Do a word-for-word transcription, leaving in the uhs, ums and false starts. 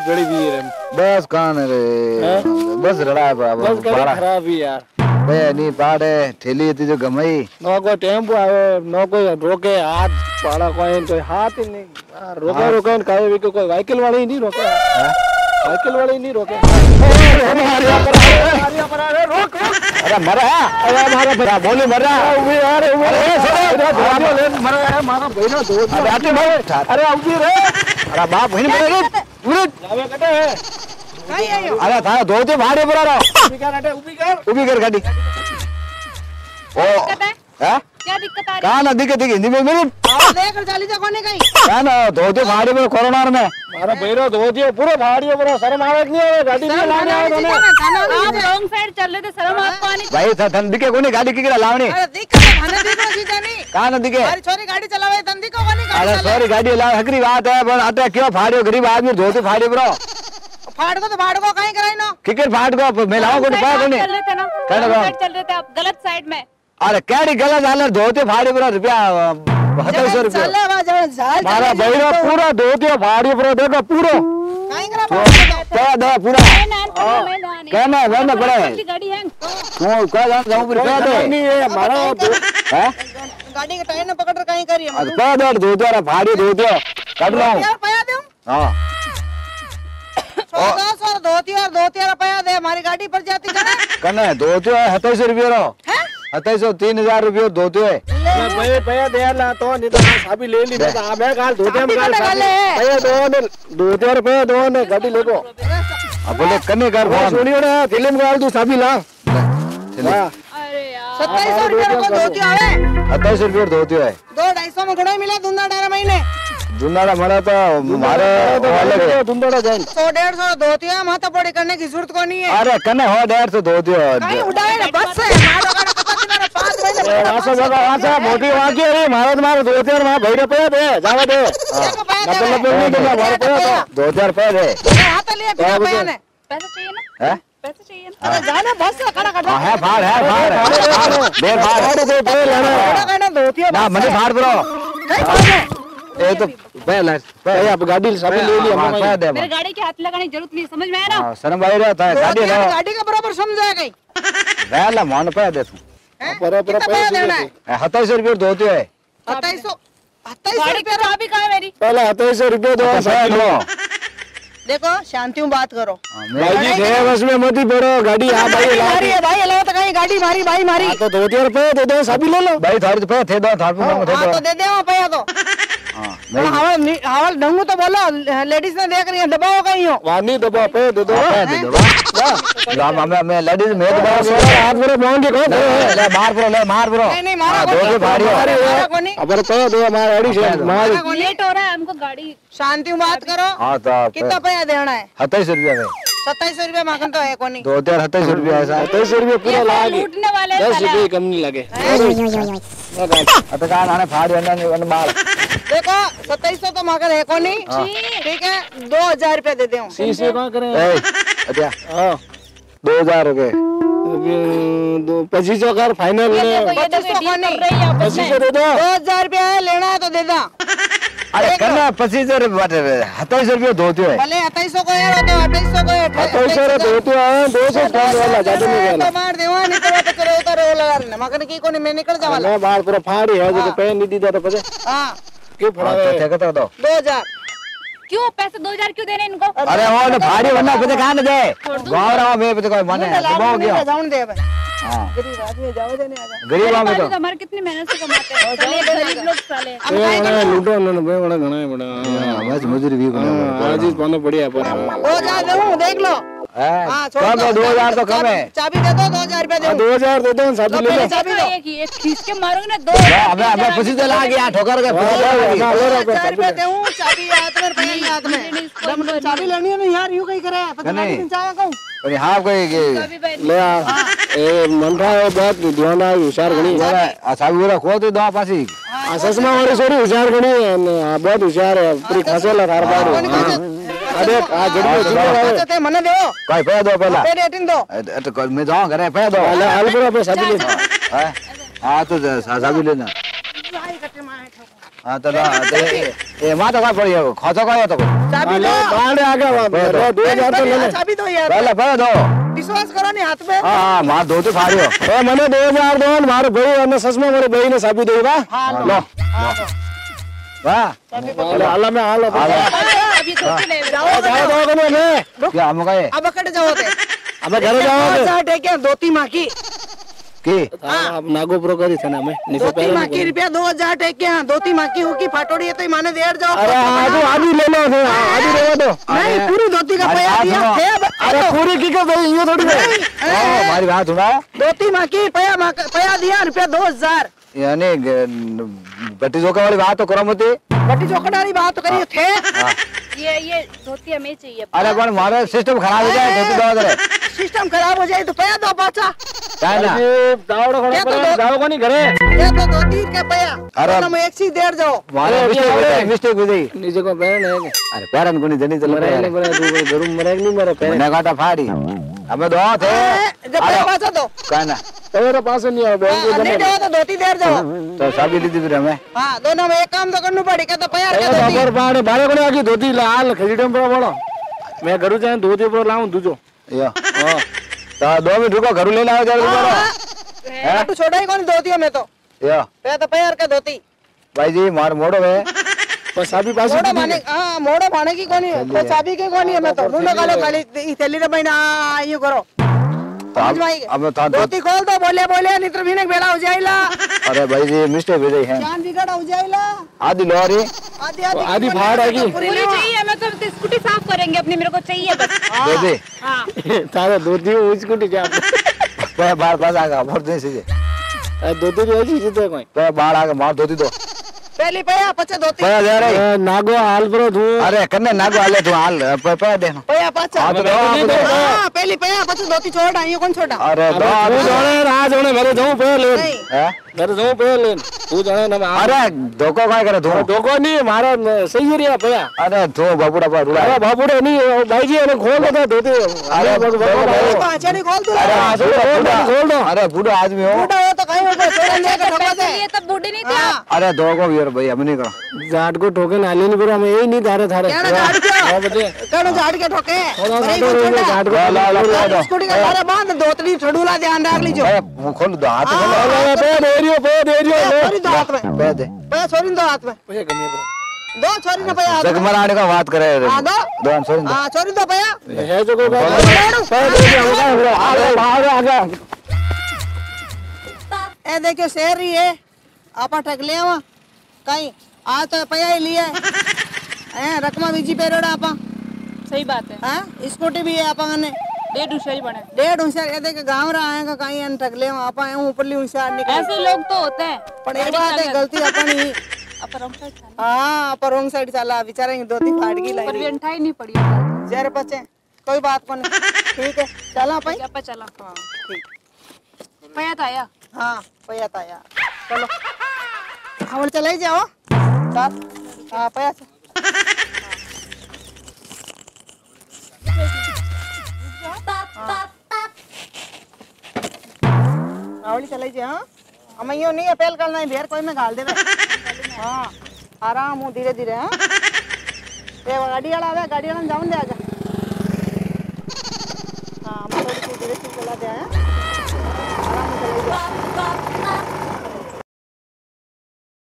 गड़ी भी है बस कान रे बस रड़ा है बस गड़ी खराब ही यार बे नी पाड़े ठेली थी जो गमई नो को टेम्पो आवे नो कोई रोके हाथ पाड़ा कोई कोई हाथ ही नहीं रोके रोके काहे भी कोई साइकिल वाले ही नहीं रोके साइकिल वाले ही नहीं रोके रोक अरे मरा अरे मारा बड़ा बोली मरा उभी यार अरे मरा है मारा बहनो दो अरे आटे मारे अरे उभी रे अरे बाप बहन मरे उरे जावे कटे है काई आयो अरे थारा दो ते भाड़े पर रहो उभी कर हटे उभी कर उभी कर गाड़ी ओ हैं क्या दिक्कत आ रही का ना दिक्कत दिक्कत हिंदी में मेरी देख चाली जा कोने कहीं का ना दो ते भाड़े पर कोरोना में मारा बहनो दो ते पूरे भाड़ियो पर शर्म आवे नहीं आवे गाड़ी में लाने आवे तने आप रॉन्ग साइड चल रहे थे शर्म आपको आनी भाई थन दिखे कोनी गाड़ी की लावणी अरे दिक्कत भने दिक्कत छी जानी का ना दिखे मारी छोरी गाड़ी चलावे तंदी को कोनी गाड़ी अरे सॉरी गाड़ी ला हकरी बात है पर अटे क्यों फाड़ियो गरीब आदमी धोती फाड़ी ब्रो फाड़ को तो फाड़ को कहीं कराई ना किकर फाड़ को मैं लाओ को पा कोनी चल रहे थे ना साइड चल रहे थे आप गलत साइड में अरे कैडी गलत हाल धोती फाड़ी ब्रो रुपया सत्ताईस रुपया चले वा जाल मारा बहिरो पूरा धोती फाड़ी ब्रो देखो पूरो कहीं करा क्या दे पूरा मैं ना क्या मैं मैं ना पड़े गाड़ी है तू क्या जान जाऊं फिर क्या दे नहीं है मारा हैं गाड़ी के टायर ने पकड़ कर कहीं करिए अरे क्या दे धोती अरे फाड़ी धोती काट लो यार पया दूं हां सौ सौ धोती और धोती रुपया दे हमारी गाड़ी पर जाती जाना कने धोती है सत्ताईस रुपया रो हैं सत्ताईस सौ तीन हजार रुपये धोती है मैं भैया भैया दे ला तो नहीं तो साबी ले ली मैं आ मैं गाल धोते में गाल भैया दो ने दो हजार रुपए दो ने गाड़ी लेको अब बोले कने कर फोन सुनियो ना फिल्म गाल तू साबी ला अरे यार सत्ताईस सौ रुपया को धोती आवे सत्ताईस रुपये धोती है दो ढाई सौ में घोड़ा मिला दूंगा डारा महीने जुन्नाड़ा मरा तो हमारे वाले के दुंदड़ा जान सौ डेढ़ सौ धोती है माथा पड़ी करने की जरूरत को नहीं है अरे कने हो डेढ़ सौ धोती है कहीं उड़ाए ना बस से मारो का पता तुम्हारा पांच महीने वासा जगह वासा मोटी वाकी है मारो मारो दो हजार में भाई रुपया दे जावा दे मतलब नहीं देना भाई रुपया दो हजार रुपये दे हाथ लिए बिना भैया ने पैसे चाहिए ना हैं पैसे चाहिए ना अरे जाना बस से खड़ा खड़ा है फाड़ है फाड़ दे फाड़ दे दे लेना कहना धोती है ना मने फाड़ ब्रो ए तो पहले भाई आप गाड़ी सभी ले ली हम पहले दे मेरे गाड़ी के हाथ लगाने की जरूरत नहीं समझ में आया ना हां शर्म भाई रहता है गाड़ी लो गाड़ी का बराबर समझ आया कहीं पहले मन पे दे तू बराबर पैसे देना है सत्ताईस रुपये धोती है सत्ताईस सौ सत्ताईस रुपया चाबी कहाँ है मेरी पहले सत्ताईस रुपये दो लो देखो शांति में बात करो भाई जी गए बस में मत ही पड़ो गाड़ी आ भाई ला मारी है भाई अलावा तो कहीं गाड़ी मारी भाई मारी तो दो हजार रुपए दे दो सभी ले लो भाई थारे पे थे दो थारे पे थे हाँ दो तो दे दे वहाँ पैसा तो हां हवल हवल ढंगू तो बोलो लेडीज ने देख रही है दबाओ कहीं हो वानी दबा पे दे दो दे दो ना मैं मैं लेडीज में दबा हाथ मेरे मांगे को ले मार ब्रो ले मार ब्रो नहीं नहीं मारा दो के फाड़ी मारा को नहीं अब तो दो हमारा गाड़ी से मार लेट हो रहा है हमको गाड़ी शांति में बात करो हां तो कितना पैसा देना है सत्ताईस रुपये में सत्ताईस सौ रुपया माखन तो है को नहीं दो हजार सत्ताईस रुपये ऐसा सत्ताईस रुपये पूरा ला के लूटने वाले दस रुपये कम नहीं लगे अब कहां आने फाड़ी अंदर वन मार देखो सत्ताईस सौ तो माखन है को नहीं ठीक है दो हजार रुपया दे दे शीशे कहां करें ए अच्छा हां दो हजार रुपये दो पच्चीस सौ कर फाइनल पच्चीस सौ को नहीं पच्चीस सौ दे दो दो हजार रुपया लेना है तो दे दा अरे करना पच्चीस रुपये सत्ताईस रुपये धोती है भले अट्ठाईस सौ को है तो अट्ठाईस सौ को है अट्ठाईस सौ दो तो आए दो सौ कम वाला ज्यादा नहीं वाला तो मार देवा नहीं तो तो चलो उधर रो लगा रहे मगन की कोनी मैं निकल जावाला मैं बाहर पूरा फाड़ी है जो पे नहीं दीदा तो पता हां क्यों फड़ा थे कत दो दो हजार क्यों पैसे दो हजार क्यों देने इनको अरे वो ना फाड़ी वरना पता कहां न जाए गांव रहा मैं पता कोई माने दबाओ गया जाऊं दे भाई हां गरीब आदमी जाओ देने आजा गरीब आदमी तो हमारे कितनी मेहनत से कमाते हैं चलिए गरीब लोग साले ए लूटो न बे बड़ा घना है बड़ा बस मजदूरी भी बना आज इस पाने बढ़िया पर दो हजार दूं देख लो हां कम है दो हजार तो कम है चाबी दे दो दो हजार रुपया दे दो हजार दे दो सब ले लो चाबी दो एक एक खींच के मारोगे ना दो अबे अबे पसी तो ला गया ठोकर के हजार रुपया दूं चाबी हाथ में रुपया हाथ में चाबी लेनी है ना यार यूं कहीं करे पता नहीं चाहे कहूं अरे हां कोई ले आ ए मंठा है बात ध्यान आ होशियार घणी आ साबी वाला खो तो दो पासी आ ससमा वाली सोरी होशियार घणी है बहुत होशियार है पूरी खसेला थार बाड़ अरे आ जड़ी जड़ी ते मने दो कोई पे दो पहला पे रेटिंग दो तो मैं जाऊं घरे पे दो अरे अलपुरा पे साबी ले हां तो साबी लेना भाई कटे मार हाँ तो ला तो ये माँ तो क्या पड़ी है खासा क्या है तो चाबी दो बाहर आ गया दो दो हजार तो ले ले चाबी दो यार पहले पहले दो विश्वास करो नहीं हाथ में हाँ हाँ माँ दो तो फाड़ियो ए મને दो हजार दो મારો ભાઈ અને સસમા મારો ભાઈ ને સાબી દેવા हाँ लो लो वाह હાલા મે હાલો अभी धोती ले जाओ જાઓ જાઓ કને મે क्या हम कहे अब कट जाओ थे અમે ઘરે જાઓ दो हजार टेके धोती माँ की की अब नागो प्रो करी છે ને અમે નીચે धोती माँ की रुपया दो हजार टेके हैं धोती माँ की होगी फाटोड़ी है तो माने देर जाओ અરે આજુ આજુ ले लो છે આજુ રહેવા દો नहीं पूरी धोती का अरे, पैसा आज दिया सुनो। थे अब અરે પૂરી કી કે ભાઈ યો થોડી ભાઈ ओ हमारी बात सुना धोती माँ की पैसा माँ का- पैसा दिया रुपया दो हजार यानी बट्टी जोका वाली बात तो करो मत बट्टी चौकड़ारी बात करी थे ये ये धोती हमें चाहिए अरे पण मारे सिस्टम खराब हो जाए धोती दो दे सिस्टम खराब हो जाए तो पैसा दो पाचा काय ना જાવડો ખડો क्या तो પર दो- જાઓ કોની ઘરે ये तो धोती के पैसा अरे। दोनों में एक सी देर जाओ मारे अरे, मिस्टेक हो अरे। गई मिस्टेक हो गई નીચે કો પહેરે ને अरे पैरन को नहीं जनी चल મરે ને મરે તું ગરમ મરે નહીં મરે પહેરે मैंने काटा फाड़ी हमें दो थे जब पैसा पाचा दो काय ना તમે તો પાસે નહીં આવે બેંક हाँ, नहीं जाओ तो धोती देर जाओ तो साबी ली थी फिर हमें हाँ दोनों में एक काम तो करना पड़ी क्या तो पैसा એ क्या धोती ખબર પાડે બારે કોને આખી ધોતી લાલ ખરીડમ પર બોલો મેં ઘરું જાય ધોતી પર લાવું દૂજો यो तो दो मिनट रुको घर ले लाओ जल्दी करो हाँ, तू छोड़ा ही कौन धोती में तो यो पैसा तो पैसा का धोती भाई जी मार मोड़ो है પણ સાબી પાસે मोड़ो माने हाँ मोड़ो माने की कौन है कोई चाबी के कौन है मैं तो मुंडो कालो काली ई थैली रे भाई ना ये करो तो अब समझ में आई? अब तो धोती खोल दो बोले बोले नहीं तो भी बेला हो जाएगा अरे भाई जी मिस्टेक हो गई है जान बिगड़ हो जाएगा आधी लोरी आधी आधी आधी फाड़ आएगी। पूरी पूरी नहीं चाहिए हमें तो स्कूटी साफ करेंगे अपनी मेरे को चाहिए बस दे दे हाँ તારે ધોતી ઉચકુટી કે पे बाहर पास आ गया बहुत दिन से ધોતી તો હજી જીતે કોઈ पे बाहर आ गया मार धोती दो पहली पैसा पचे धोती पे दे रही એ નાગો હાલ બરો તું अरे कन्ने नागो हाले तू हाल पे पे दे पैसा पचा हाँ तो दो नहीं दो। दो। हाँ पहली पैसा पचे धोती छोड़ा ये कौन छोड़ा अरे दो તું જાણે રાહ જાણે મેરે જવું પે લેન नहीं हैं? મેરે જવું પે લેન તું જાણે ને अरे धोखो काय करे तू ધોકો નહીં મારે સહી રહ્યા પયા अरे तू बाबूड़ा पर रुड़ा અરે બાપુડે નહીં ભાઈજી એને ખોલ દો ધોતી અરે અરે બાબુ, पाँचे नहीं खोल तू अरे हाँ, बूढ़ा, खोल दो, बूढ़ा। खोल दो। अरे बूढ़ा आदमी हो बूढ़ा हो तो कहीं ऊपर छोड़ा नहीं तो ठोका दे ये तब बूढ़े नहीं थे आप अरे धोखो भी यार भाई हम नहीं करो જાટ કો ठोके નાલી ની પર અમે એ નહીં ધારે થારે क्या ना झाड़ के હા બધે कौन झाड़ के ठोके થોડા अरे સાટો कौन રહી छोड़ा જાટ કો ला ला ला ला दो स्कूटी का सारा बांध धोतली ठडूला ध्यान रख लीजिए अरे वो खोल दो हाथ खोल અરે પે દેરિયો પે દેરિયો छोरी दो हाथ में पे दे पैसा छोरी दो हाथ में પે ગમે પર दो छोरी ना पैसा हाथ में जगमराने का बात करे हाँ दो दो सॉरी हाँ छोरी दो पैसा હે જો કો પે દેરિયો આગે આગે આગે ए देखियो शेर ही है आपा ठग ले आवा कहीं आज तो पैसा ही लिया है रकमा बीजी पेरोड़ा आपा सही बात है हाँ स्कूटी भी है आपा ने डेढ़ होशियारी बने डेढ़ होशियार ये देख गांव रहा आएगा कहीं अन ठग ले आवा आपा ऊं ऊपरली होशियार निकल ऐसे लोग तो होते हैं पण एक बात है गलती अपनी अपन हम साइड चला। हाँ पर रोंग साइड चला बेचारे की धोती फाट गई पर भी लाई अंठाई नहीं पड़ी जरे बचे कोई बात को नहीं ठीक है चला पाई क्या पता चला हाँ ठीक पया था आया हाँ पैसा था यार चलो हम चले ही जाओ साथ हाँ पैसा आवली चले जाए हाँ हम यो नहीं अपील करना है भेर कोई में गाल देवे हाँ आराम हूँ धीरे धीरे हाँ ये गाड़ी वाला आवे गाड़ी वाला जाऊँ दे आजा हाँ हम थोड़ी सी धीरे से चला दे हैं